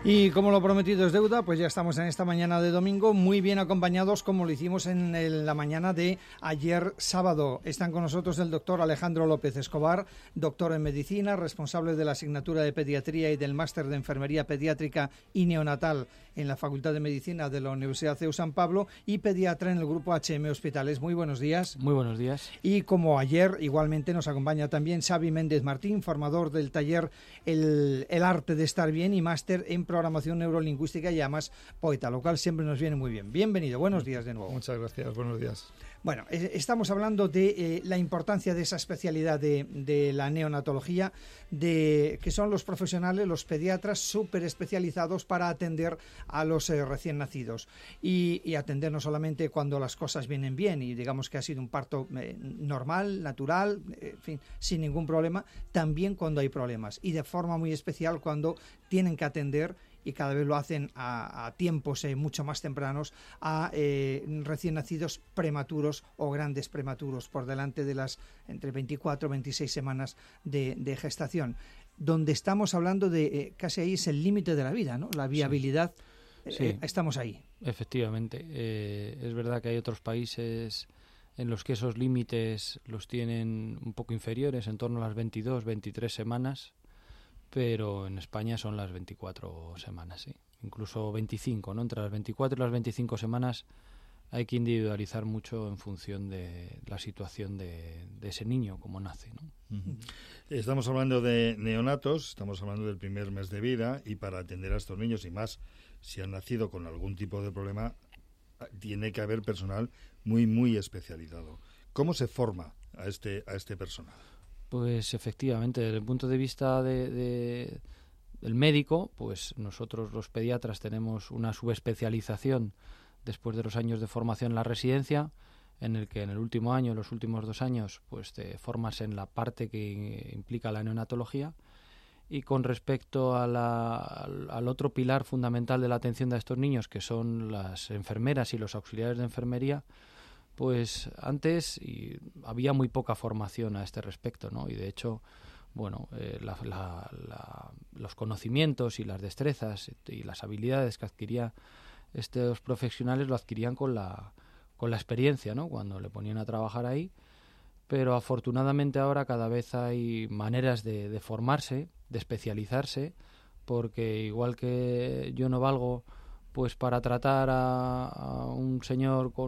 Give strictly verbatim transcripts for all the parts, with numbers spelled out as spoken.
Y como lo prometido es deuda, pues ya estamos en esta mañana de domingo muy bien acompañados como lo hicimos en el, la mañana de ayer sábado. Están con nosotros el doctor Alejandro López Escobar, doctor en medicina, responsable de la asignatura de pediatría y del máster de enfermería pediátrica y neonatal en la Facultad de Medicina de la Universidad C E U San Pablo y pediatra en el grupo H M Hospitales. Muy buenos días. Muy buenos días. Y como ayer, igualmente nos acompaña también Xavi Méndez Martín, formador del taller El, el arte de estar bien y máster en programación neurolingüística y además poeta, lo cual siempre nos viene muy bien. Bienvenido, buenos días de nuevo. Muchas gracias, buenos días. Bueno, eh, estamos hablando de eh, la importancia de esa especialidad de, de la neonatología, de que son los profesionales, los pediatras súper especializados para atender a los eh, recién nacidos y, y atender no solamente cuando las cosas vienen bien y digamos que ha sido un parto eh, normal, natural, eh, en fin, sin ningún problema, también cuando hay problemas y de forma muy especial cuando tienen que atender, y cada vez lo hacen a, a tiempos eh, mucho más tempranos, a eh, recién nacidos prematuros o grandes prematuros por delante de las entre veinticuatro y veintiséis semanas de, de gestación, donde estamos hablando de eh, casi ahí es el límite de la vida, ¿no? La viabilidad, sí. Eh, sí. Estamos ahí. Efectivamente, eh, es verdad que hay otros países en los que esos límites los tienen un poco inferiores, en torno a las veintidós, veintitrés semanas, pero en España son las veinticuatro semanas, sí. Incluso veinticinco, ¿no? Entre las veinticuatro y las veinticinco semanas hay que individualizar mucho en función de la situación de, de ese niño, como nace, ¿no? Uh-huh. Estamos hablando de neonatos, estamos hablando del primer mes de vida, y para atender a estos niños, y más si han nacido con algún tipo de problema, tiene que haber personal muy, muy especializado. ¿Cómo se forma a este, a este personal? Pues efectivamente, desde el punto de vista de, de, del médico, pues nosotros los pediatras tenemos una subespecialización después de los años de formación en la residencia, en el que en el último año, los últimos dos años, pues te formas en la parte que implica la neonatología. Y con respecto a la, al, al otro pilar fundamental de la atención de estos niños, que son las enfermeras y los auxiliares de enfermería, pues antes y había muy poca formación a este respecto, ¿no? Y de hecho, bueno, eh, la, la, la, los conocimientos y las destrezas y las habilidades que adquirían estos profesionales lo adquirían con la, con la experiencia, ¿no? Cuando le ponían a trabajar ahí. Pero afortunadamente ahora cada vez hay maneras de, de formarse, de especializarse, porque igual que yo no valgo pues para tratar a, a un señor con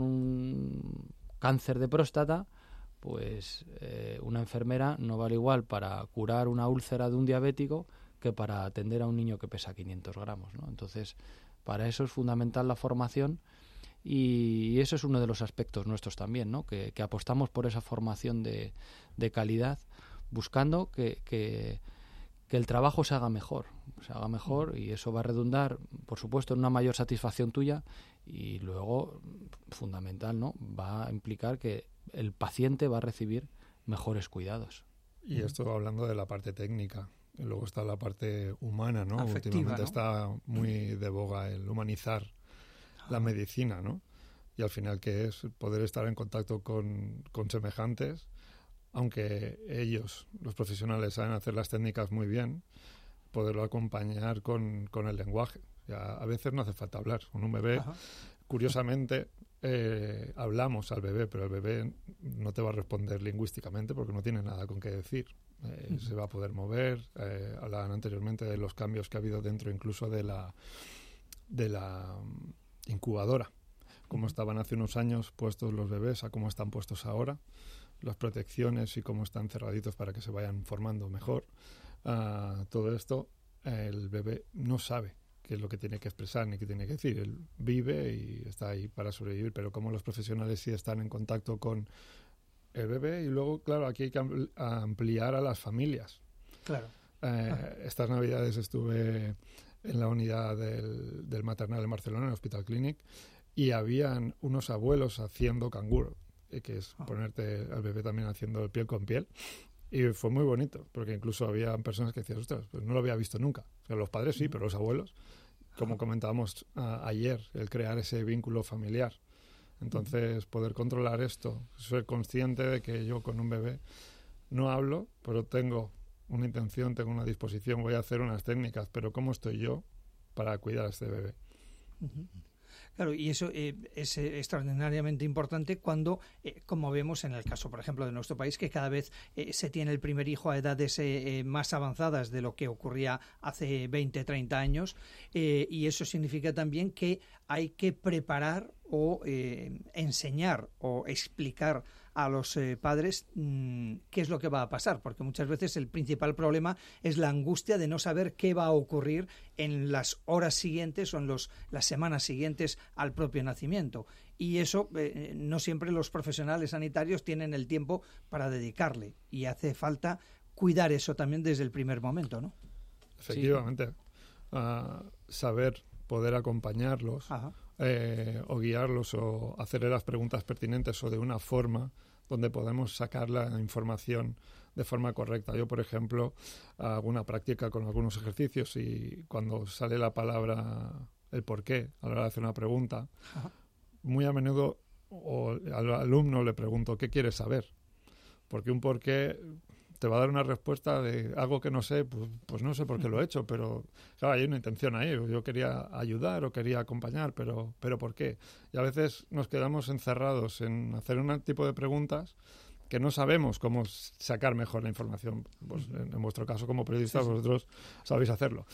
un cáncer de próstata, pues eh, una enfermera no vale igual para curar una úlcera de un diabético que para atender a un niño que pesa quinientos gramos, ¿no? Entonces, para eso es fundamental la formación y eso es uno de los aspectos nuestros también, ¿no? Que, que apostamos por esa formación de, de calidad, buscando que... que que el trabajo se haga mejor, se haga mejor y eso va a redundar, por supuesto, en una mayor satisfacción tuya y luego, fundamental, ¿no? Va a implicar que el paciente va a recibir mejores cuidados. Y esto hablando de la parte técnica. Y luego está la parte humana, ¿no? Afectiva, últimamente, ¿no? Está muy de boga el humanizar la medicina, ¿no? Y al final, ¿qué es? Poder estar en contacto con, con semejantes, aunque ellos, los profesionales, saben hacer las técnicas muy bien, poderlo acompañar con, con el lenguaje. Ya, a veces no hace falta hablar. Con un bebé, Ajá. curiosamente, eh, hablamos al bebé, pero el bebé no te va a responder lingüísticamente porque no tiene nada con qué decir. Eh, uh-huh. Se va a poder mover. Eh, hablaban anteriormente de los cambios que ha habido dentro incluso de la, de la incubadora. Cómo uh-huh. estaban hace unos años puestos los bebés a cómo están puestos ahora. Las protecciones y cómo están cerraditos para que se vayan formando mejor. Uh, todo esto, el bebé no sabe qué es lo que tiene que expresar ni qué tiene que decir. Él vive y está ahí para sobrevivir, pero como los profesionales sí están en contacto con el bebé. Y luego, claro, aquí hay que ampliar a las familias. Claro. Eh, ah. Estas navidades estuve en la unidad del, del maternal de Barcelona, en el Hospital Clínic, y habían unos abuelos haciendo canguro, que es ponerte al bebé también haciendo el piel con piel. Y fue muy bonito, porque incluso había personas que decían, ostras, pues no lo había visto nunca. O sea, los padres sí, pero los abuelos, como comentábamos uh, ayer, el crear ese vínculo familiar. Entonces, poder controlar esto, ser consciente de que yo con un bebé no hablo, pero tengo una intención, tengo una disposición, voy a hacer unas técnicas, pero ¿cómo estoy yo? para cuidar a este bebé. Uh-huh. Claro, y eso eh, es eh, extraordinariamente importante cuando, eh, como vemos en el caso, por ejemplo, de nuestro país, que cada vez eh, se tiene el primer hijo a edades eh, más avanzadas de lo que ocurría hace veinte, treinta años, eh, y eso significa también que hay que preparar o eh, enseñar o explicar a los eh, padres mmm, qué es lo que va a pasar, porque muchas veces el principal problema es la angustia de no saber qué va a ocurrir en las horas siguientes o en los, las semanas siguientes al propio nacimiento. Y eso eh, no siempre los profesionales sanitarios tienen el tiempo para dedicarle, y hace falta cuidar eso también desde el primer momento, ¿no? Efectivamente. Sí. Uh, saber poder acompañarlos eh, o guiarlos o hacerle las preguntas pertinentes o de una forma donde podemos sacar la información de forma correcta. Yo, por ejemplo, hago una práctica con algunos ejercicios y cuando sale la palabra el por qué a la hora de hacer una pregunta, Ajá. muy a menudo o al alumno le pregunto ¿qué quieres saber? Porque un por qué te va a dar una respuesta de algo que no sé, pues, pues no sé por qué lo he hecho, pero claro, hay una intención ahí. Yo quería ayudar o quería acompañar, pero, pero ¿por qué? Y a veces nos quedamos encerrados en hacer un tipo de preguntas que no sabemos cómo sacar mejor la información. Pues en, en vuestro caso, como periodistas, sí, sí. vosotros sabéis hacerlo.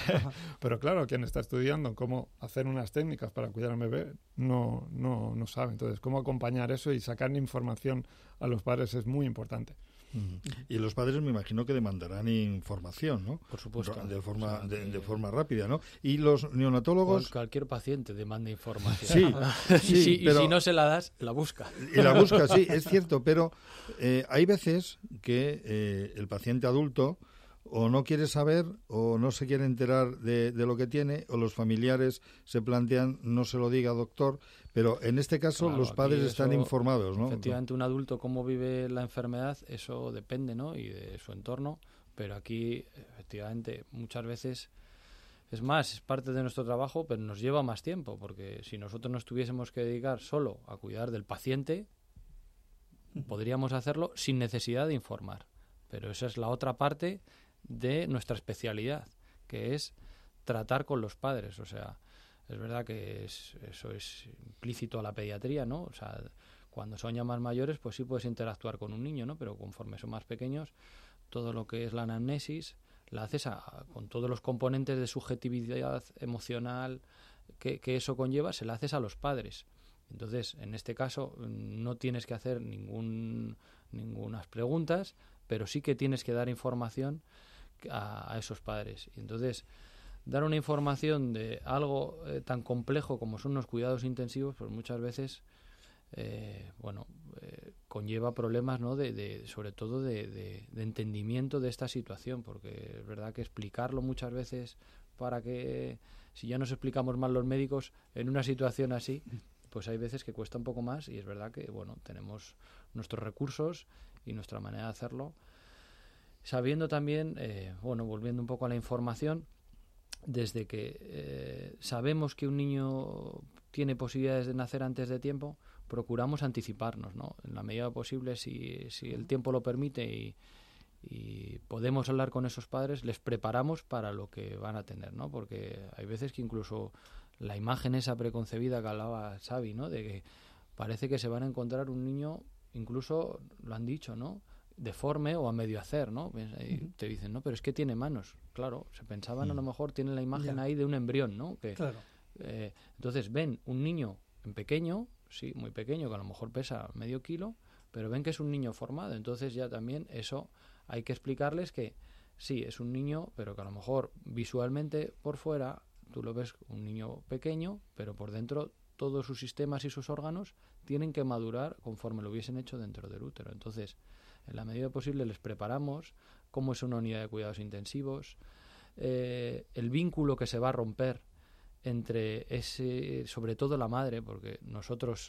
Pero claro, quien está estudiando cómo hacer unas técnicas para cuidar a un bebé no, no, no sabe. Entonces, cómo acompañar eso y sacar información a los padres es muy importante. Uh-huh. Y los padres me imagino que demandarán información, ¿no? Por supuesto. De forma, o sea, de, de forma rápida, ¿no? Y los neonatólogos... Pues cualquier paciente demanda información. Sí, sí, sí pero... y si no se la das, la busca. Y la busca, sí, es cierto, pero eh, hay veces que eh, el paciente adulto o no quiere saber o no se quiere enterar de, de lo que tiene, o los familiares se plantean no se lo diga, doctor, pero en este caso claro, los padres eso, están informados, ¿no? Efectivamente, un adulto cómo vive la enfermedad, eso depende, ¿no? Y de su entorno, pero aquí efectivamente muchas veces es más, es parte de nuestro trabajo, pero nos lleva más tiempo, porque si nosotros nos tuviésemos que dedicar solo a cuidar del paciente, podríamos hacerlo sin necesidad de informar, pero esa es la otra parte de nuestra especialidad, que es tratar con los padres. O sea, es verdad que es, eso es implícito a la pediatría, ¿no? O sea, cuando son ya más mayores, pues sí puedes interactuar con un niño, ¿no? Pero conforme son más pequeños, todo lo que es la anamnesis la haces a, con todos los componentes de subjetividad emocional que, que eso conlleva, se la haces a los padres. Entonces, en este caso, no tienes que hacer ningún, ningunas preguntas, pero sí que tienes que dar información A, a esos padres. Y entonces dar una información de algo eh, tan complejo como son los cuidados intensivos, pues muchas veces eh, bueno eh, conlleva problemas, ¿no? de, de sobre todo de, de, de entendimiento de esta situación, porque es verdad que explicarlo muchas veces, para que si ya nos explicamos mal los médicos en una situación así, pues hay veces que cuesta un poco más, y es verdad que bueno tenemos nuestros recursos y nuestra manera de hacerlo, sabiendo también, eh, bueno, volviendo un poco a la información, desde que eh, sabemos que un niño tiene posibilidades de nacer antes de tiempo, procuramos anticiparnos, ¿no? En la medida posible, si, si el tiempo lo permite y, y podemos hablar con esos padres, les preparamos para lo que van a tener, ¿no? Porque hay veces que incluso la imagen esa preconcebida que hablaba Xavi, ¿no? De que parece que se van a encontrar un niño, incluso lo han dicho, ¿no? Deforme o a medio hacer, ¿no? Y uh-huh. te dicen, no, pero es que tiene manos. Claro, se pensaban, uh-huh. a lo mejor tienen la imagen yeah. ahí de un embrión, ¿no? Que, claro. Eh, entonces ven un niño en pequeño, sí, muy pequeño, que a lo mejor pesa medio kilo, pero ven que es un niño formado. Entonces ya también eso hay que explicarles que sí, es un niño, pero que a lo mejor visualmente por fuera tú lo ves un niño pequeño, pero por dentro todos sus sistemas y sus órganos tienen que madurar conforme lo hubiesen hecho dentro del útero. Entonces, en la medida posible les preparamos cómo es una unidad de cuidados intensivos, eh, el vínculo que se va a romper entre ese, sobre todo la madre, porque nosotros,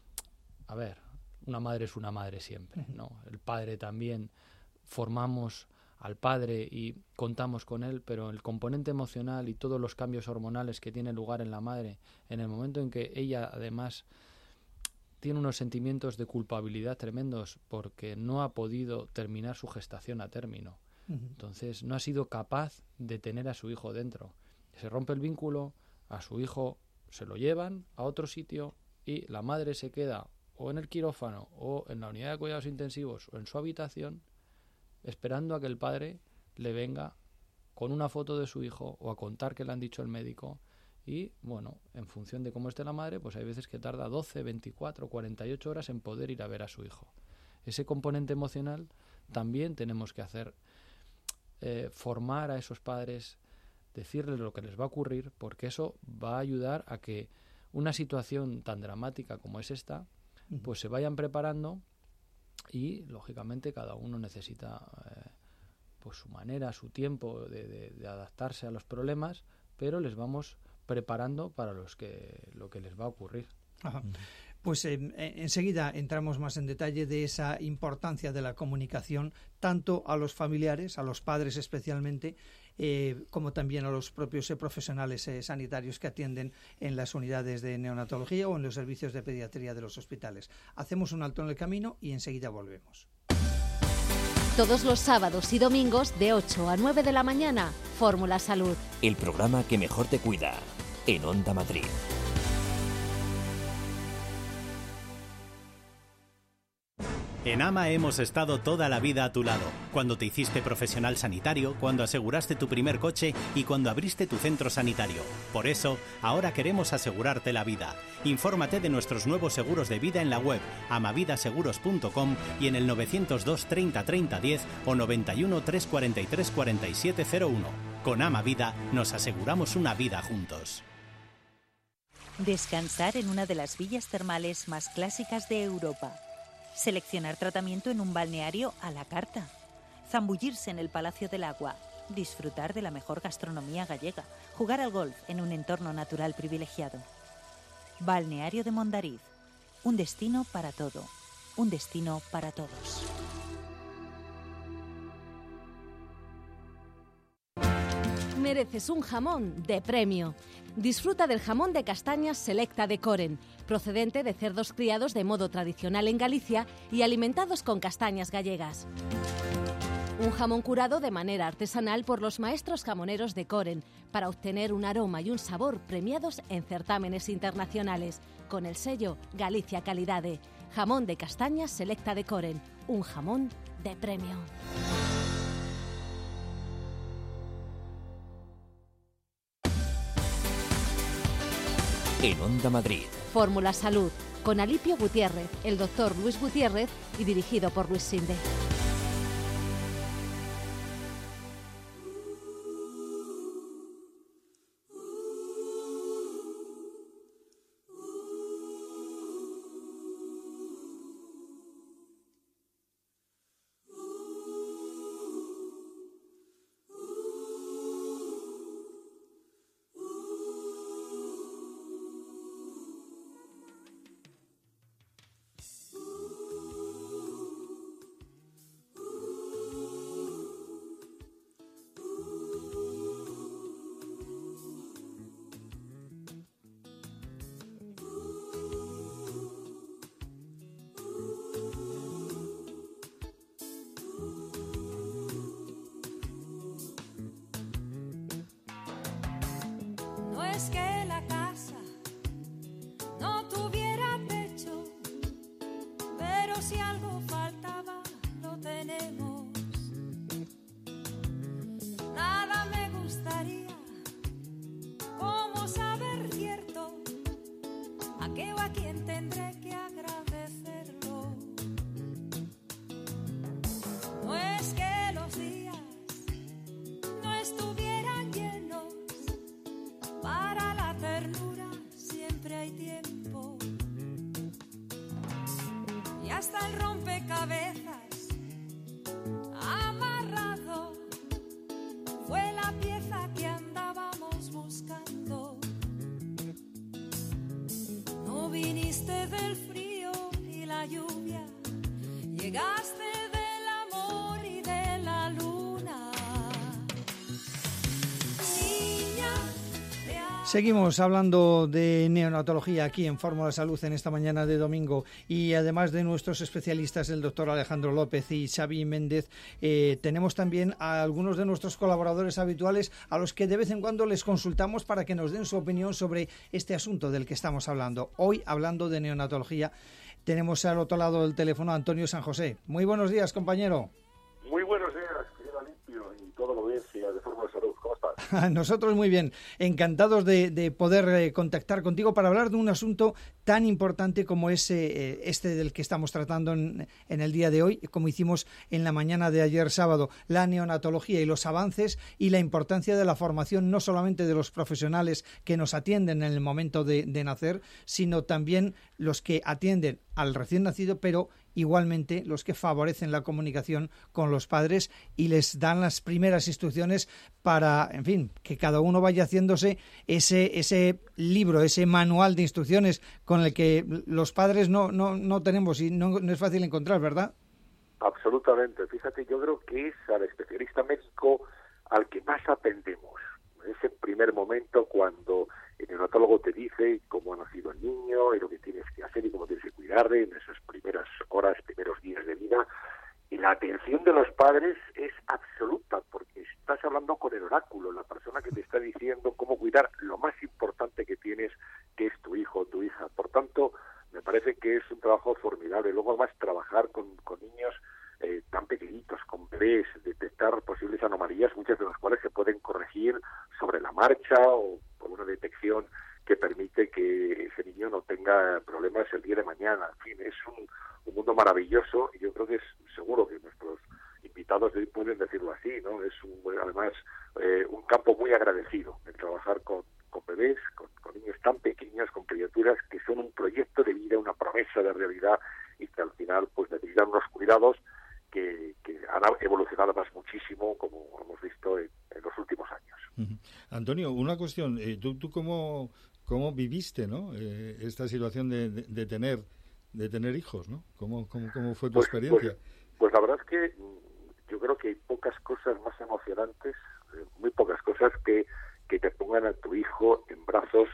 a ver, una madre es una madre siempre, ¿no? El padre también, formamos al padre y contamos con él, pero el componente emocional y todos los cambios hormonales que tienen lugar en la madre, en el momento en que ella además tiene unos sentimientos de culpabilidad tremendos porque no ha podido terminar su gestación a término. Uh-huh. Entonces no ha sido capaz de tener a su hijo dentro. Se rompe el vínculo, a su hijo se lo llevan a otro sitio y la madre se queda o en el quirófano o en la unidad de cuidados intensivos o en su habitación esperando a que el padre le venga con una foto de su hijo o a contar qué le han dicho el médico. Y, bueno, en función de cómo esté la madre, pues hay veces que tarda doce, veinticuatro, cuarenta y ocho horas en poder ir a ver a su hijo. Ese componente emocional también tenemos que hacer, eh, formar a esos padres, decirles lo que les va a ocurrir, porque eso va a ayudar a que una situación tan dramática como es esta, pues se vayan preparando y, lógicamente, cada uno necesita eh, pues su manera, su tiempo de, de, de adaptarse a los problemas, pero les vamos preparando para los que lo que les va a ocurrir. Ajá. Pues eh, enseguida entramos más en detalle de esa importancia de la comunicación, tanto a los familiares, a los padres especialmente, eh, como también a los propios eh, profesionales eh, sanitarios que atienden en las unidades de neonatología o en los servicios de pediatría de los hospitales. Hacemos un alto en el camino y enseguida volvemos. Todos los sábados y domingos de ocho a nueve de la mañana, Fórmula Salud. El programa que mejor te cuida, en Onda Madrid. En AMA hemos estado toda la vida a tu lado, cuando te hiciste profesional sanitario, cuando aseguraste tu primer coche y cuando abriste tu centro sanitario. Por eso, ahora queremos asegurarte la vida. Infórmate de nuestros nuevos seguros de vida en la web amavidaseguros punto com y en el novecientos dos treinta treinta diez o noventa y uno trescientos cuarenta y tres cuarenta y siete cero uno. Con AMA Vida nos aseguramos una vida juntos. Descansar en una de las villas termales más clásicas de Europa. Seleccionar tratamiento en un balneario a la carta. Zambullirse en el Palacio del Agua. Disfrutar de la mejor gastronomía gallega. Jugar al golf en un entorno natural privilegiado. Balneario de Mondariz. Un destino para todo. Un destino para todos. Mereces un jamón de premio. Disfruta del jamón de castañas Selecta de Coren, procedente de cerdos criados de modo tradicional en Galicia y alimentados con castañas gallegas. Un jamón curado de manera artesanal por los maestros jamoneros de Coren para obtener un aroma y un sabor premiados en certámenes internacionales, con el sello Galicia Calidade. Jamón de castañas Selecta de Coren, un jamón de premio. En Onda Madrid. Fórmula Salud, con Alipio Gutiérrez, el doctor Luis Gutiérrez y dirigido por Luis Sinde. Es que la casa no tuviera techo, pero si algo faltaba, lo tenemos. Nada me gustaría como saber cierto a qué o a quién tendré que agradecerlo. No es que los días no estuvieran llenos. Para la ternura siempre hay tiempo. Y hasta el rompecabezas amarrado fue la pieza que andábamos buscando. No viniste del frío y la lluvia, llegaste del amor y de la luna. Niña, te Seguimos hablando de neonatología aquí en Fórmula Salud en esta mañana de domingo, y además de nuestros especialistas, el doctor Alejandro López y Xavi Méndez, eh, tenemos también a algunos de nuestros colaboradores habituales a los que de vez en cuando les consultamos para que nos den su opinión sobre este asunto del que estamos hablando. Hoy, hablando de neonatología, tenemos al otro lado del teléfono a Antonio San José. Muy buenos días, compañero. Muy buenos días, querido Limpio, y toda la audiencia de Fórmula Salud. ¿Cómo estás? Nosotros muy bien, encantados de, de poder eh, contactar contigo para hablar de un asunto tan importante como es eh, este del que estamos tratando en, en el día de hoy, como hicimos en la mañana de ayer sábado, la neonatología y los avances y la importancia de la formación no solamente de los profesionales que nos atienden en el momento de, de nacer, sino también los que atienden al recién nacido, pero igualmente los que favorecen la comunicación con los padres y les dan las primeras instrucciones para, en fin, que cada uno vaya haciéndose ese ese libro, ese manual de instrucciones con el que los padres no no, no tenemos y no, no es fácil encontrar, ¿verdad? Absolutamente. Fíjate, yo creo que es al especialista médico al que más atendemos. Ese primer momento cuando el neonatólogo te dice cómo ha nacido el niño y lo que tienes que hacer y cómo tienes que cuidarle en esas primeras horas, primeros días de vida. Y la atención de los padres es absoluta, porque estás hablando con el oráculo, la persona que te está diciendo cómo cuidar lo más importante que tienes, que es tu hijo o tu hija. Por tanto, me parece que es un trabajo formidable. Luego, además, trabajar con, con niños eh, tan pequeñitos, con bebés, detectar posibles anomalías, muchas de las cuales se pueden corregir sobre la marcha o por una detección que permite que ese niño no tenga problemas el día de mañana. En fin, es un, un mundo maravilloso y yo creo que es seguro que nuestros invitados de hoy pueden decirlo así, ¿no? Es un, además eh, un campo muy agradecido el trabajar con, con bebés, con, con niños tan pequeños, con criaturas que son un proyecto de vida, una promesa de realidad y que al final pues necesitan unos cuidados que, que han evolucionado más muchísimo, como hemos visto en, en los últimos años. Uh-huh. Antonio, una cuestión, eh, ¿tú, tú cómo, cómo viviste, ¿no? eh, esta situación de, de, de tener de tener hijos, ¿no? ¿Cómo, cómo, cómo fue tu pues, experiencia? Pues, pues la verdad es que yo creo que hay pocas cosas más emocionantes, eh, muy pocas cosas que, que te pongan a tu hijo en brazos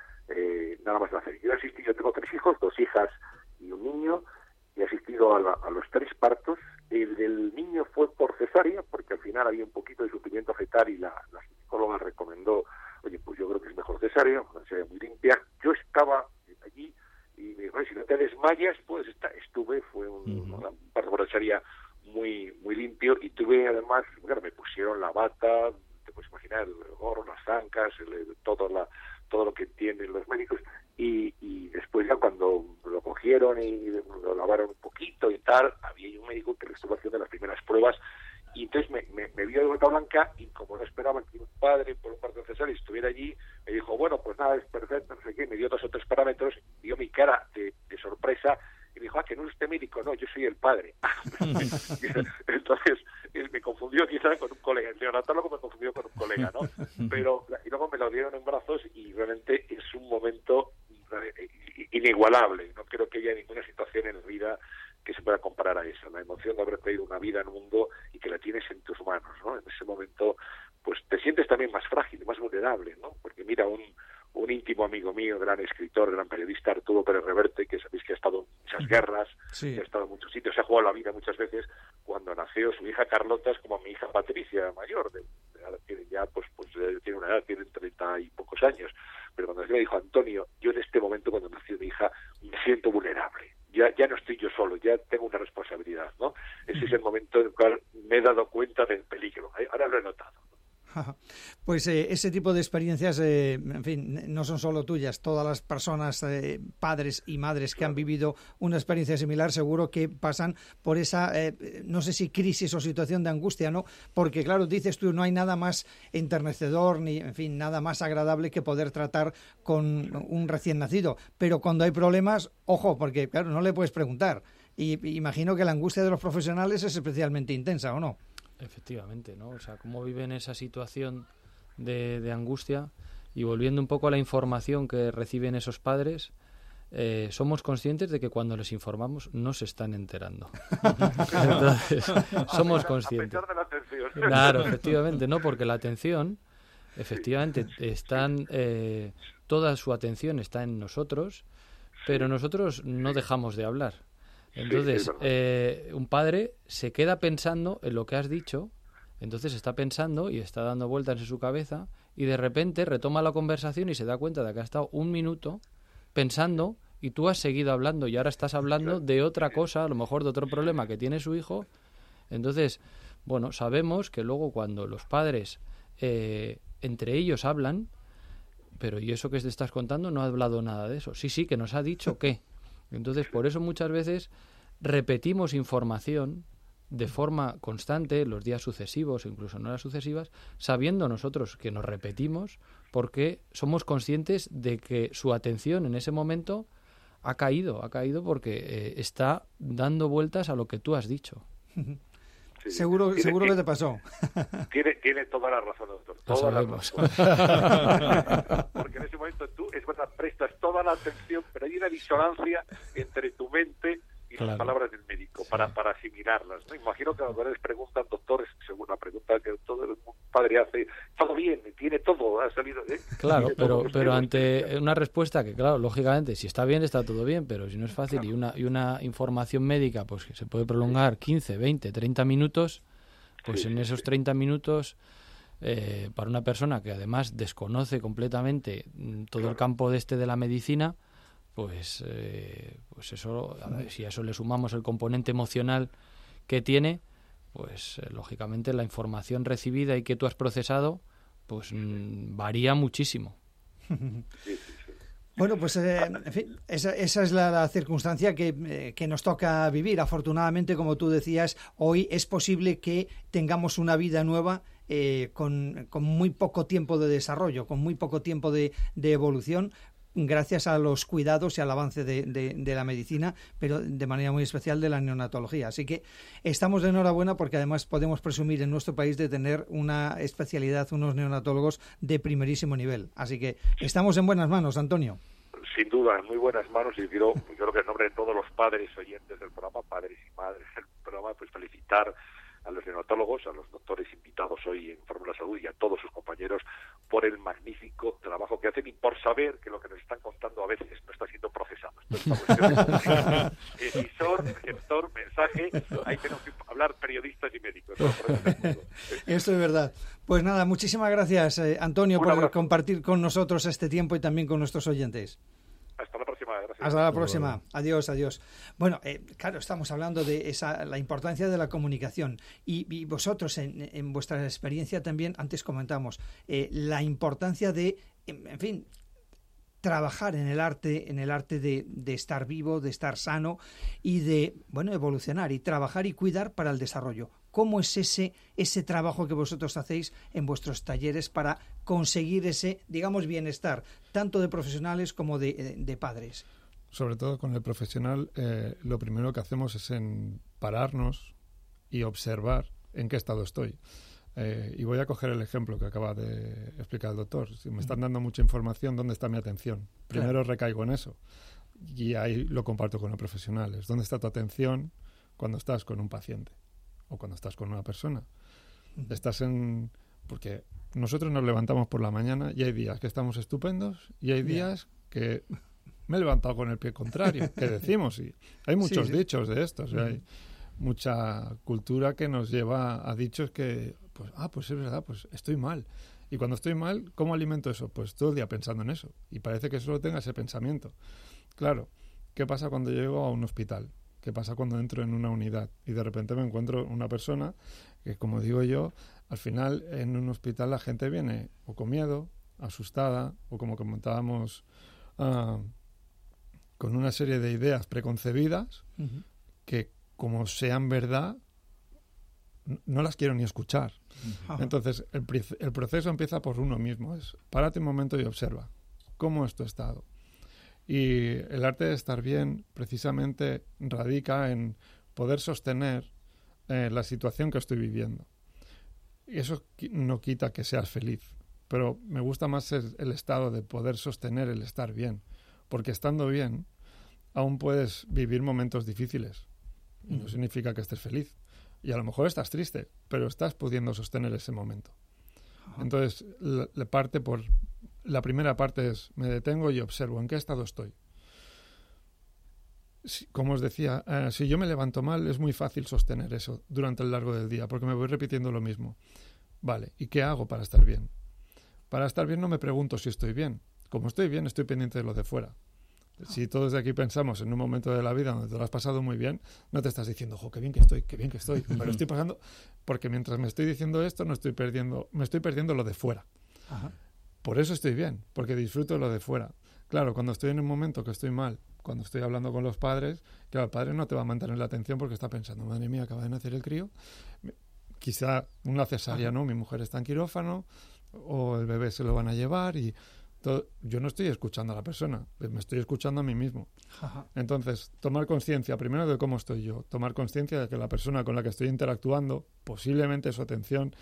eh, nada más nacer. Yo he asistido, yo tengo tres hijos, dos hijas y un niño, y he asistido a, la, a los tres partos. El del niño fue por cesárea, porque al final había un poquito de sufrimiento fetal y la, la psicóloga recomendó, oye, pues yo creo que es mejor cesárea, una cesárea muy limpia. Yo estaba allí y me dijo, si no te desmayas, pues está, estuve, fue un, uh-huh. una, un parto por cesárea muy muy limpio, y tuve además, bueno, me pusieron la bata, te puedes imaginar, el gorro, las zancas, el, todo, la, todo lo que tienen los médicos, y, y después ya cuando lo cogieron y lo lavaron un poquito y tal, había un médico que le estuvo haciendo las primeras pruebas, y entonces me, me, me vio de bota blanca, y como no esperaban que un padre por un parto cesárea estuviera allí, me dijo, bueno, pues nada, es perfecto, no sé qué, me dio dos o tres parámetros, dio mi cara de, de sorpresa, y me dijo, ah, que no es usted médico, no, yo soy el padre. Entonces, él me confundió quizás con un colega, el neonatólogo me confundió con un colega, ¿no? Pero, y luego me lo dieron en brazos, y realmente es un momento inigualable. No creo que haya ninguna situación en la vida que se pueda comparar a esa, la emoción de haber traído una vida al mundo y que la tienes en tus manos, ¿no? En ese momento, pues te sientes también más frágil, más vulnerable, ¿no? Porque mira, un, un íntimo amigo mío, gran escritor, gran periodista, Arturo Pérez Reverte, que sabéis que ha estado en muchas guerras, sí. que ha estado en muchos sitios, se ha jugado la vida muchas veces. Cuando nació su hija Carlota es como mi hija Patricia, mayor, de, de, tiene ya, pues, pues tiene una edad, tiene treinta y pocos años, pero cuando me dijo, Antonio, yo en este momento cuando nació mi hija me siento vulnerable. Ya, ya no estoy yo solo, ya tengo una responsabilidad, ¿no? Ese es el momento en el cual me he dado cuenta del peligro. Ahora lo he notado. Pues eh, ese tipo de experiencias, eh, en fin, no son solo tuyas. Todas las personas, eh, padres y madres que han vivido una experiencia similar, seguro que pasan por esa, eh, no sé si crisis o situación de angustia, ¿no? Porque, claro, dices tú, no hay nada más enternecedor ni, en fin, nada más agradable que poder tratar con un recién nacido. Pero cuando hay problemas, ojo, porque, claro, no le puedes preguntar. Y imagino que la angustia de los profesionales es especialmente intensa, ¿o no? Efectivamente, ¿no? O sea, cómo viven esa situación de, de angustia, y volviendo un poco a la información que reciben esos padres, eh, somos conscientes de que cuando les informamos no se están enterando. Entonces, somos conscientes. A pesar de la atención. Claro, efectivamente, ¿no? Porque la atención Efectivamente, están eh, toda su atención está en nosotros, pero nosotros no dejamos de hablar. Entonces, eh, un padre se queda pensando en lo que has dicho, entonces está pensando y está dando vueltas en su cabeza y de repente retoma la conversación y se da cuenta de que ha estado un minuto pensando y tú has seguido hablando y ahora estás hablando de otra cosa, a lo mejor de otro problema que tiene su hijo. Entonces, bueno, sabemos que luego cuando los padres eh, entre ellos hablan, pero ¿y eso que te estás contando? No ha hablado nada de eso. Sí, sí, que nos ha dicho qué. Entonces, por eso muchas veces repetimos información de forma constante, los días sucesivos o incluso en horas sucesivas, sabiendo nosotros que nos repetimos porque somos conscientes de que su atención en ese momento ha caído, ha caído porque eh, está dando vueltas a lo que tú has dicho. Sí. Seguro, tiene, seguro tiene, que te pasó. Tiene, tiene toda la razón, doctor. Toda la razón. Porque en ese momento tú, es verdad, prestas toda la atención, pero hay una disonancia entre tu mente y claro. las palabras del médico sí. para, para asimilarlas, ¿no? Imagino que a veces preguntan, doctores, según la pregunta que todo el padre hace, todo bien, tiene todo, ha salido... ¿eh? Claro, pero, todo, pero ante una respuesta que, claro, lógicamente, si está bien, está todo bien, pero si no es fácil claro. y una y una información médica pues que se puede prolongar quince, veinte, treinta minutos, pues sí, en esos treinta minutos... Eh, para una persona que además desconoce completamente todo claro. el campo de este de la medicina, pues eh, pues eso, a ver, si a eso le sumamos el componente emocional que tiene, pues eh, lógicamente la información recibida y que tú has procesado, pues mm, varía muchísimo. Bueno, pues eh, en fin, esa, esa es la, la circunstancia que, eh, que nos toca vivir. Afortunadamente, como tú decías, hoy es posible que tengamos una vida nueva eh, con, con muy poco tiempo de desarrollo, con muy poco tiempo de, de evolución, gracias a los cuidados y al avance de, de, de la medicina, pero de manera muy especial de la neonatología. Así que estamos de enhorabuena porque además podemos presumir en nuestro país de tener una especialidad, unos neonatólogos de primerísimo nivel. Así que estamos en buenas manos, Antonio. Sin duda, en muy buenas manos, y quiero, yo creo que en nombre de todos los padres oyentes del programa, padres y madres del programa, pues felicitar a los neonatólogos, a los doctores invitados hoy en Fórmula Salud y a todos sus compañeros por el magnífico trabajo que hacen y por saber que lo que nos están contando a veces no está siendo procesado. Emisor, receptor, mensaje, ahí tenemos que hablar periodistas y médicos. ¿No? Esto es verdad. Pues nada, muchísimas gracias, eh, Antonio, por abrazo. compartir con nosotros este tiempo y también con nuestros oyentes. Hasta la próxima. Gracias. Hasta la próxima. Adiós, adiós. Bueno, eh, claro, estamos hablando de esa la importancia de la comunicación y, y vosotros en, en vuestra experiencia también, antes comentamos, eh, la importancia de, en, en fin, trabajar en el arte, en el arte de, de estar vivo, de estar sano y de, bueno, evolucionar y trabajar y cuidar para el desarrollo. ¿Cómo es ese ese trabajo que vosotros hacéis en vuestros talleres para conseguir ese, digamos, bienestar, tanto de profesionales como de, de padres? Sobre todo con el profesional, eh, lo primero que hacemos es en pararnos y observar en qué estado estoy. Eh, y voy a coger el ejemplo que acaba de explicar el doctor. Si me están dando mucha información, ¿dónde está mi atención? Primero claro. recaigo en eso. Y ahí lo comparto con los profesionales. ¿Dónde está tu atención cuando estás con un paciente? O cuando estás con una persona. Uh-huh. Estás en... Porque nosotros nos levantamos por la mañana y hay días que estamos estupendos y hay días yeah. que me he levantado con el pie contrario, que decimos. Y hay muchos sí, sí. dichos de estos. Uh-huh. Hay mucha cultura que nos lleva a dichos que, pues, ah, pues es verdad, pues estoy mal. Y cuando estoy mal, ¿cómo alimento eso? Pues todo el día pensando en eso. Y parece que solo tenga ese pensamiento. Claro, ¿qué pasa cuando llego a un hospital? ¿Qué pasa cuando entro en una unidad? Y de repente me encuentro una persona que, como digo yo, al final en un hospital la gente viene o con miedo, asustada, o como comentábamos, uh, con una serie de ideas preconcebidas uh-huh. que, como sean verdad, no las quiero ni escuchar. Uh-huh. Entonces, el, el proceso empieza por uno mismo. Es párate un momento y observa cómo es tu estado. Y el arte de estar bien precisamente radica en poder sostener eh, la situación que estoy viviendo. Y eso no quita que seas feliz, pero me gusta más el, el estado de poder sostener el estar bien, porque estando bien aún puedes vivir momentos difíciles. Y no significa que estés feliz. Y a lo mejor estás triste, pero estás pudiendo sostener ese momento. Entonces, la, la parte por la primera parte es me detengo y observo en qué estado estoy. Si, como os decía, eh, si yo me levanto mal, es muy fácil sostener eso durante el largo del día, porque me voy repitiendo lo mismo. Vale, ¿y qué hago para estar bien? Para estar bien no me pregunto si estoy bien. Como estoy bien, estoy pendiente de lo de fuera. Si todos de aquí pensamos en un momento de la vida donde te lo has pasado muy bien, no te estás diciendo, jo, qué bien que estoy, qué bien que estoy, pero estoy pasando, porque mientras me estoy diciendo esto, no estoy perdiendo, me estoy perdiendo lo de fuera. Ajá. Por eso estoy bien, porque disfruto lo de fuera. Claro, cuando estoy en un momento que estoy mal, cuando estoy hablando con los padres, claro, el padre no te va a mantener la atención porque está pensando, madre mía, acaba de nacer el crío, quizá una cesárea, ¿no? Mi mujer está en quirófano, o el bebé se lo van a llevar y todo. Yo no estoy escuchando a la persona, me estoy escuchando a mí mismo. Ajá. Entonces, tomar conciencia primero de cómo estoy yo, tomar conciencia de que la persona con la que estoy interactuando, posiblemente su atención,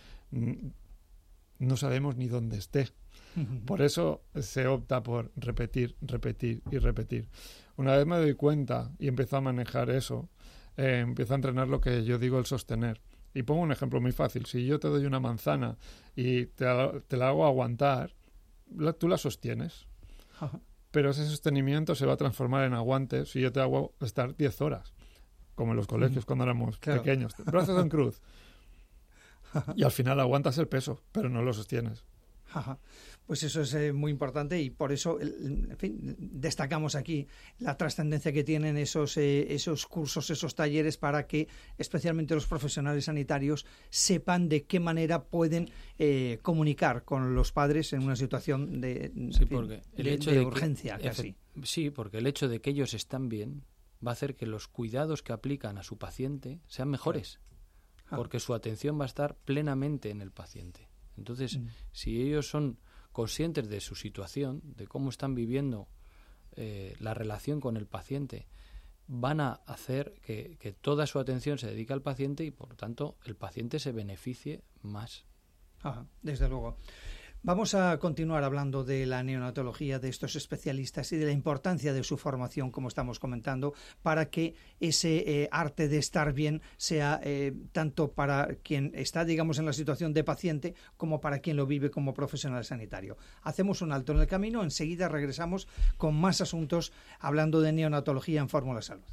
no sabemos ni dónde esté. Por eso se opta por repetir, repetir y repetir. Una vez me doy cuenta y empiezo a manejar eso, eh, empiezo a entrenar lo que yo digo el sostener. Y pongo un ejemplo muy fácil. Si yo te doy una manzana y te, te la hago aguantar, la, tú la sostienes. Ajá. Pero ese sostenimiento se va a transformar en aguante si yo te hago estar diez horas, como en los colegios mm. cuando éramos claro. pequeños. Brazos en cruz. Y al final aguantas el peso, pero no lo sostienes. Ajá. Pues eso es eh, muy importante y por eso, en fin, destacamos aquí la trascendencia que tienen esos, eh, esos cursos, esos talleres para que especialmente los profesionales sanitarios sepan de qué manera pueden eh, comunicar con los padres en una situación de, sí, en fin, porque el de, hecho de de urgencia que, casi. Sí, porque el hecho de que ellos están bien va a hacer que los cuidados que aplican a su paciente sean mejores, ah. porque su atención va a estar plenamente en el paciente. Entonces, mm. si ellos son conscientes de su situación, de cómo están viviendo eh, la relación con el paciente, van a hacer que, que toda su atención se dedique al paciente y, por lo tanto, el paciente se beneficie más. Ajá, desde luego. Vamos a continuar hablando de la neonatología, de estos especialistas y de la importancia de su formación, como estamos comentando, para que ese eh, arte de estar bien sea eh, tanto para quien está, digamos, en la situación de paciente como para quien lo vive como profesional sanitario. Hacemos un alto en el camino, enseguida regresamos con más asuntos hablando de neonatología en Fórmula Salud.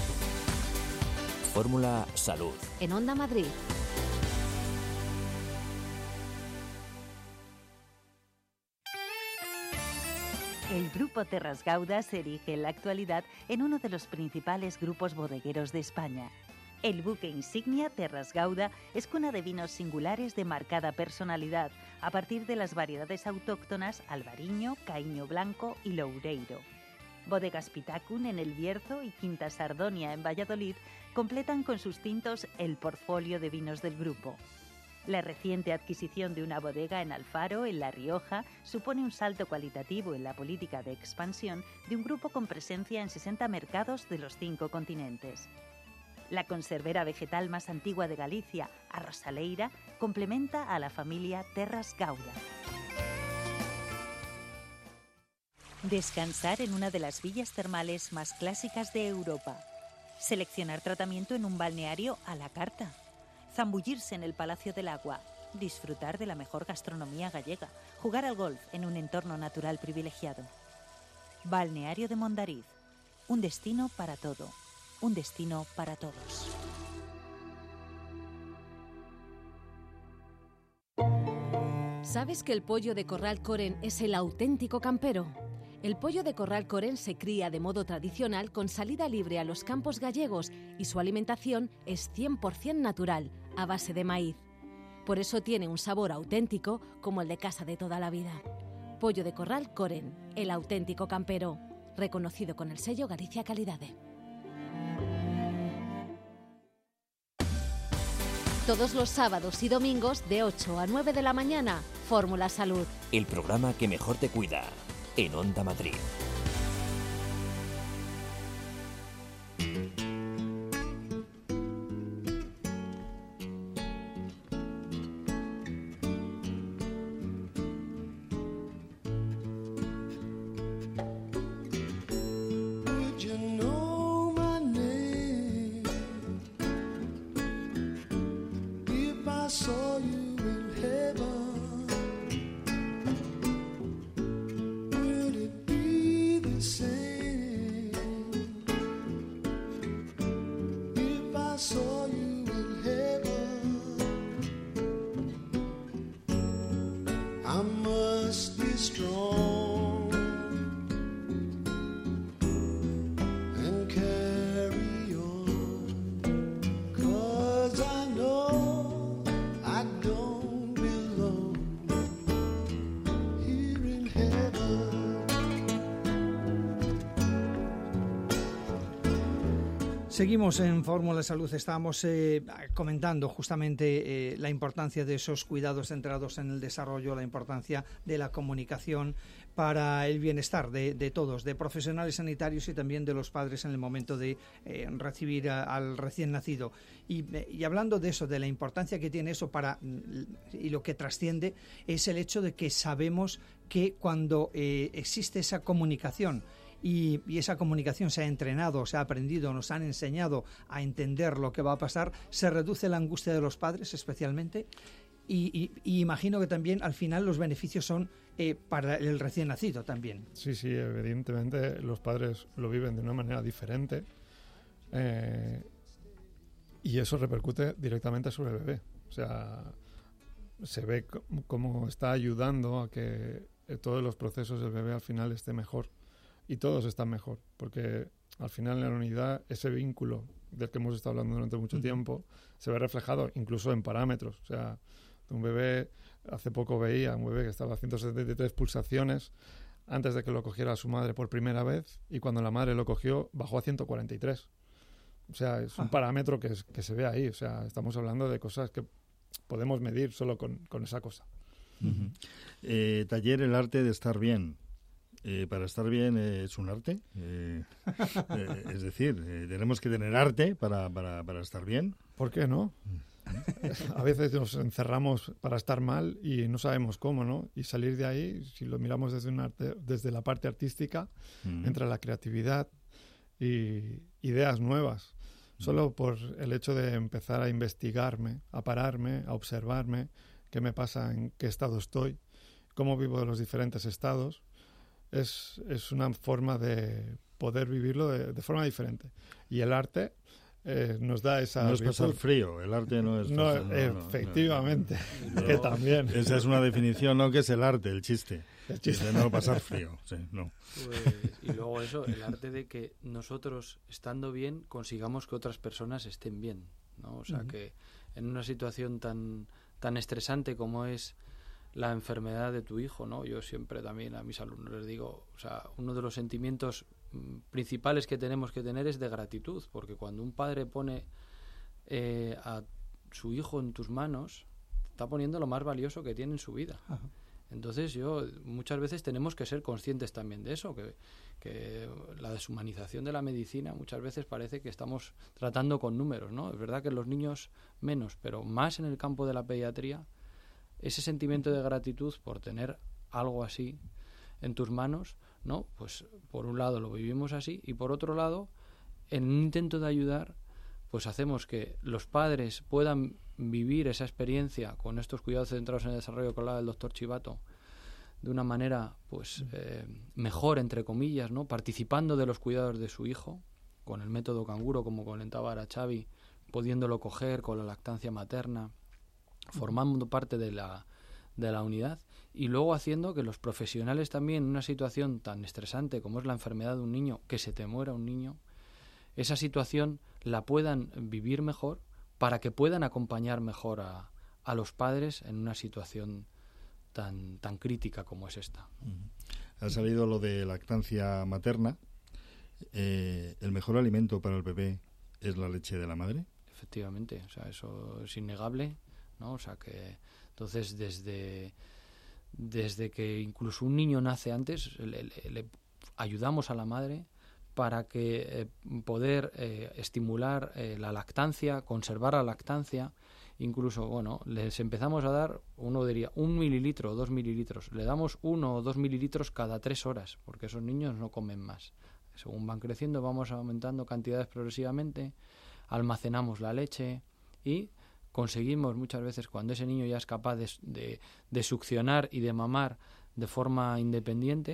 Fórmula Salud. En Onda Madrid. El Grupo Terras Gauda se erige en la actualidad en uno de los principales grupos bodegueros de España. El buque insignia Terras Gauda es cuna de vinos singulares de marcada personalidad, a partir de las variedades autóctonas Albariño, Caíño Blanco y Loureiro. Bodegas Pitacun en El Bierzo y Quinta Sardonia en Valladolid completan con sus tintos el portfolio de vinos del grupo. La reciente adquisición de una bodega en Alfaro, en La Rioja, supone un salto cualitativo en la política de expansión de un grupo con presencia en sesenta mercados de los cinco continentes. La conservera vegetal más antigua de Galicia, Arrosaleira, complementa a la familia Terras Gauda. Descansar en una de las villas termales más clásicas de Europa. Seleccionar tratamiento en un balneario a la carta. Zambullirse en el Palacio del Agua, disfrutar de la mejor gastronomía gallega, jugar al golf en un entorno natural privilegiado. Balneario de Mondariz, un destino para todo, un destino para todos. ¿Sabes que el pollo de Corral Coren es el auténtico campero? El pollo de Corral Coren se cría de modo tradicional con salida libre a los campos gallegos y su alimentación es cien por ciento natural, a base de maíz. Por eso tiene un sabor auténtico como el de casa de toda la vida. Pollo de Corral Coren, el auténtico campero, reconocido con el sello Galicia Calidade. Todos los sábados y domingos de ocho a nueve de la mañana, Fórmula Salud. El programa que mejor te cuida, en Onda Madrid. Saw you in heaven. sing if I saw you in heaven. I must be strong and carry on, 'cause I know I don't belong here in heaven. Seguimos en Fórmula Salud, estamos eh, comentando justamente eh, la importancia de esos cuidados centrados en el desarrollo, la importancia de la comunicación para el bienestar de, de todos, de profesionales sanitarios y también de los padres en el momento de eh, recibir a, al recién nacido. Y, y hablando de eso, de la importancia que tiene eso para y lo que trasciende, es el hecho de que sabemos que cuando eh, existe esa comunicación, Y, y esa comunicación se ha entrenado, se ha aprendido, nos han enseñado a entender lo que va a pasar, se reduce la angustia de los padres especialmente y, y, y imagino que también al final los beneficios son eh, para el recién nacido también. Sí, sí, evidentemente los padres lo viven de una manera diferente eh, y eso repercute directamente sobre el bebé. O sea, se ve cómo está ayudando a que todos los procesos del bebé al final esté mejor. Y todos están mejor, porque al final en la unidad ese vínculo del que hemos estado hablando durante mucho uh-huh. tiempo se ve reflejado incluso en parámetros. O sea, un bebé, hace poco veía un bebé que estaba a ciento setenta y tres pulsaciones antes de que lo cogiera su madre por primera vez y cuando la madre lo cogió bajó a ciento cuarenta y tres. O sea, es un ah. parámetro que, es, que se ve ahí. O sea, estamos hablando de cosas que podemos medir solo con, con esa cosa. Uh-huh. Eh, taller El arte de estar bien. Eh, para estar bien eh, es un arte, eh, eh, es decir, eh, tenemos que tener arte para, para, para estar bien. ¿Por qué no? A veces nos encerramos para estar mal y no sabemos cómo, ¿no? Y salir de ahí, si lo miramos desde, un arte, desde la parte artística, mm. entra la creatividad y ideas nuevas. Mm. Solo por el hecho de empezar a investigarme, a pararme, a observarme qué me pasa, en qué estado estoy, cómo vivo de los diferentes estados. Es, es una forma de poder vivirlo de, de forma diferente. Y el arte eh, nos da esa... No es pasar frío, el arte no es... No, pasar, no, efectivamente, no, no. que también. Esa es una definición, ¿no? Que es el arte, el chiste. El chiste de no pasar frío, sí, no. Pues, y luego eso, el arte de que nosotros, estando bien, consigamos que otras personas estén bien, ¿no? O sea, uh-huh. que en una situación tan, tan estresante como es la enfermedad de tu hijo, ¿no? Yo siempre también a mis alumnos les digo, o sea, uno de los sentimientos mm, principales que tenemos que tener es de gratitud, porque cuando un padre pone eh, a su hijo en tus manos, está poniendo lo más valioso que tiene en su vida. Ajá. Entonces yo, muchas veces tenemos que ser conscientes también de eso, que, que la deshumanización de la medicina muchas veces parece que estamos tratando con números, ¿no? Es verdad que los niños menos, pero más en el campo de la pediatría, ese sentimiento de gratitud por tener algo así en tus manos, ¿no? Pues por un lado lo vivimos así y por otro lado, en un intento de ayudar, pues hacemos que los padres puedan vivir esa experiencia con estos cuidados centrados en el desarrollo que hablaba el doctor Chivato de una manera pues eh, mejor, entre comillas, ¿no? Participando de los cuidados de su hijo con el método canguro, como comentaba ahora Xavi, pudiéndolo coger con la lactancia materna, formando parte de la, de la unidad y luego haciendo que los profesionales también en una situación tan estresante como es la enfermedad de un niño, que se te muera un niño, esa situación la puedan vivir mejor para que puedan acompañar mejor a, a los padres en una situación tan, tan crítica como es esta. Ha salido lo de lactancia materna. Eh, ¿El mejor alimento para el bebé es la leche de la madre? Efectivamente, o sea, eso es innegable, ¿no? O sea que entonces desde desde que incluso un niño nace antes le, le, le ayudamos a la madre para que eh, poder eh, estimular eh, la lactancia, conservar la lactancia, incluso bueno les empezamos a dar, uno diría un mililitro o dos mililitros, le damos uno o dos mililitros cada tres horas porque esos niños no comen más. Según van creciendo vamos aumentando cantidades progresivamente, almacenamos la leche y conseguimos muchas veces, cuando ese niño ya es capaz de, de, de succionar y de mamar de forma independiente,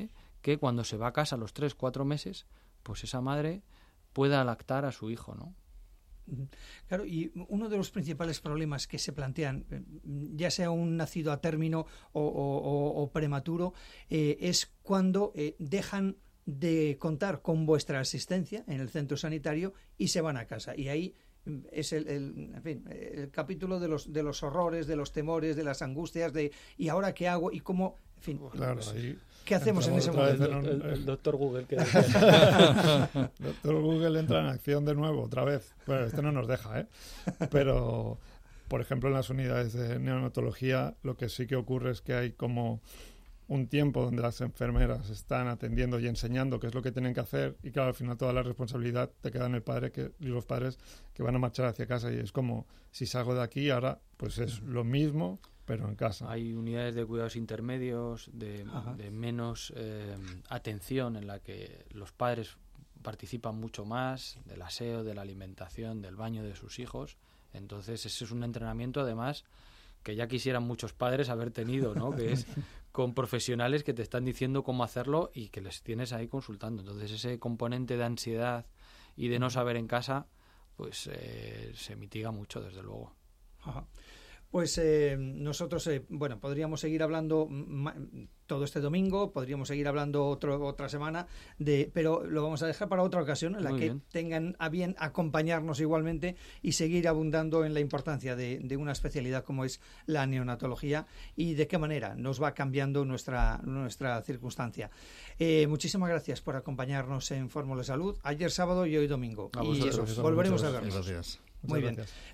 que cuando se va a casa a los tres, cuatro meses, pues esa madre pueda lactar a su hijo, ¿no? Claro, y uno de los principales problemas que se plantean, ya sea un nacido a término o, o, o prematuro, eh, es cuando eh, dejan de contar con vuestra asistencia en el centro sanitario y se van a casa. Y ahí es el, el, en fin, el capítulo de los, de los horrores, de los temores, de las angustias, de ¿y ahora qué hago? Y cómo, en fin, claro, ahí ¿qué hacemos en ese momento? El, el, el doctor Google. Que doctor Google entra en acción de nuevo, otra vez. Bueno, este no nos deja, ¿eh? Pero, por ejemplo, en las unidades de neonatología, lo que sí que ocurre es que hay como un tiempo donde las enfermeras están atendiendo y enseñando qué es lo que tienen que hacer, y claro, al final toda la responsabilidad te queda en el padre que, y los padres que van a marchar hacia casa, y es como, si salgo de aquí, ahora pues es lo mismo, pero en casa. Hay unidades de cuidados intermedios, de, de menos eh, atención, en la que los padres participan mucho más, del aseo, de la alimentación, del baño de sus hijos. Entonces ese es un entrenamiento, además, que ya quisieran muchos padres haber tenido, ¿no? Que es con profesionales que te están diciendo cómo hacerlo y que les tienes ahí consultando. Entonces ese componente de ansiedad y de no saber en casa, pues eh, se mitiga mucho, desde luego. Ajá. Pues eh, nosotros, eh, bueno, podríamos seguir hablando ma- todo este domingo, podríamos seguir hablando otro, otra semana, de, pero lo vamos a dejar para otra ocasión en la Muy que bien. tengan a bien acompañarnos igualmente y seguir abundando en la importancia de, de una especialidad como es la neonatología y de qué manera nos va cambiando nuestra, nuestra circunstancia. Eh, muchísimas gracias por acompañarnos en Fórmula Salud, ayer sábado y hoy domingo. A y vosotros, eso, profesor, volveremos muchas a vernos. Gracias. Muy Muchas bien. gracias.